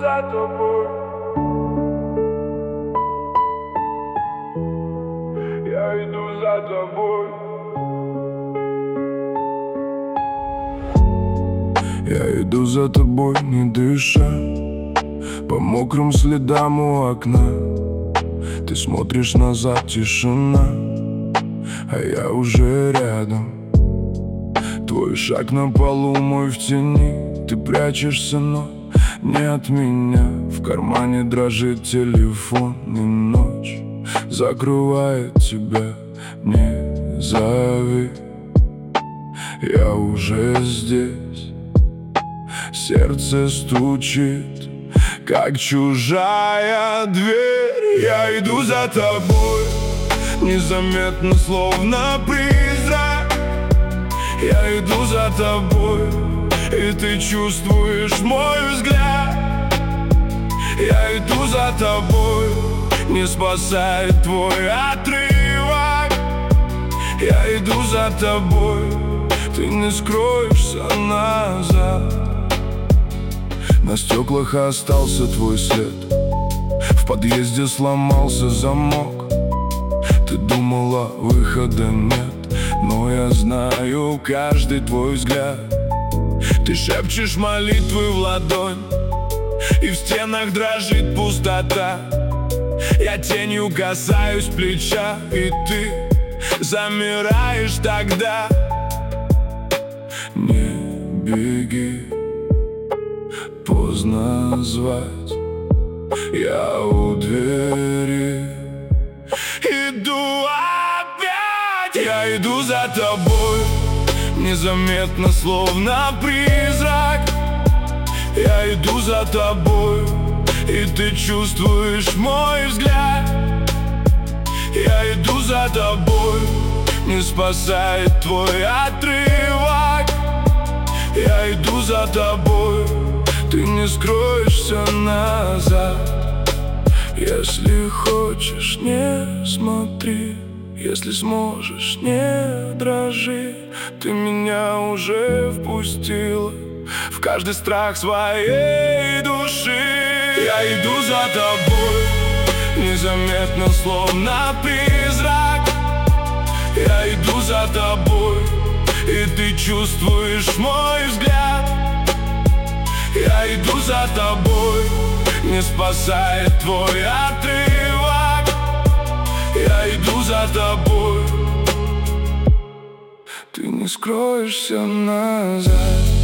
за тобой. Я иду за тобой. Я иду за тобой, не дыша, по мокрым следам у окна. Ты смотришь назад, тишина, а я уже рядом. Твой шаг на полу, мой в тени. Ты прячешься, но не от меня. В кармане дрожит телефон, и ночь закрывает тебя. Не зови, я уже здесь. Сердце стучит, как чужая дверь. Я иду за тобой, незаметно, словно призрак. Я иду за тобой, и ты чувствуешь мой взгляд. Я иду за тобой, не спасает твой отрывок. Я иду за тобой, ты не скроешься назад. На стеклах остался твой след, в подъезде сломался замок. Ты думала, выхода нет, но я знаю каждый твой взгляд. Ты шепчешь молитвы в ладонь, и в стенах дрожит пустота. Я тенью касаюсь плеча, и ты замираешь тогда. Не беги, поздно звать. Я у двери иду опять. Я иду за тобой, незаметно, словно призрак. Я иду за тобой, и ты чувствуешь мой взгляд. Я иду за тобой, не спасает твой отрывок. Я иду за тобой, ты не скроешься назад. Если хочешь, не смотри, если сможешь, не дрожи. Ты меня уже впустила в каждый страх своей души. Я иду за тобой, незаметно, словно призрак. Я иду за тобой, и ты чувствуешь мой взгляд. Я иду за тобой, не спасает твой отрывок. Я иду за тобой, ты не скроешься назад.